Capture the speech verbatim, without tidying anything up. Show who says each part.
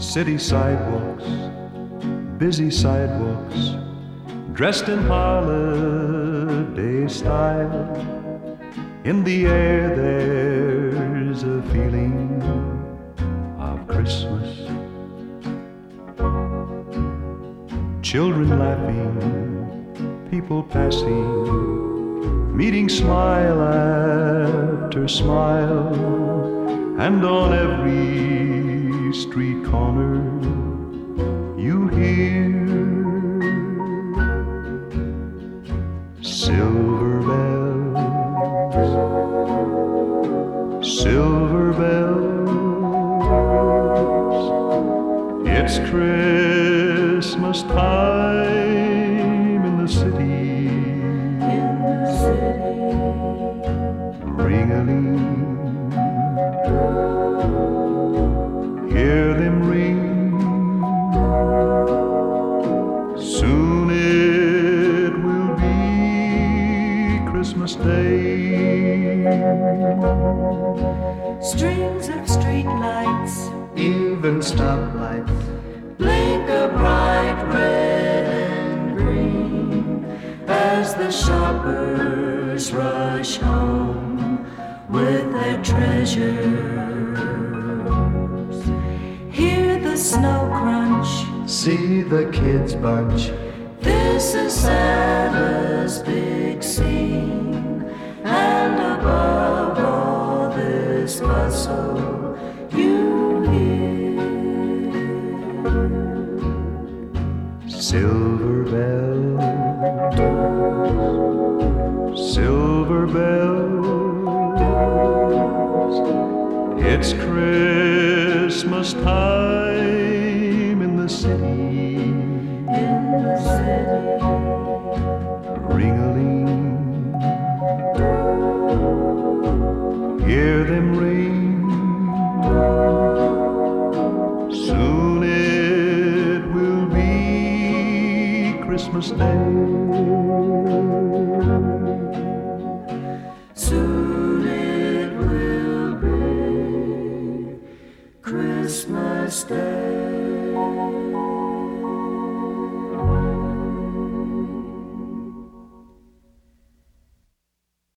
Speaker 1: City sidewalks, busy sidewalks, dressed in holiday style. In the air there's a feeling of Christmas. Children laughing, people passing, meeting smile after smile, and on every street corner you hear silver bells, silver bells. It's Christmas time in the city,
Speaker 2: in the city.
Speaker 1: Ring-a-ling, hear them ring. Soon it will be Christmas Day.
Speaker 2: Strings of street lights,
Speaker 1: Even stoplights,
Speaker 2: blink a bright red and green as the shoppers rush home with their treasures. Hear the snow crunch,
Speaker 1: see the kids bunch.
Speaker 2: this is Santa's big scene, and above all this bustle you hear
Speaker 1: Silver bells, silver bells. It's Christmas time in the city,
Speaker 2: in the city.
Speaker 1: Ring-a-ling, hear them ring. Soon it will be Christmas Day.
Speaker 2: Soon it will be Christmas Day.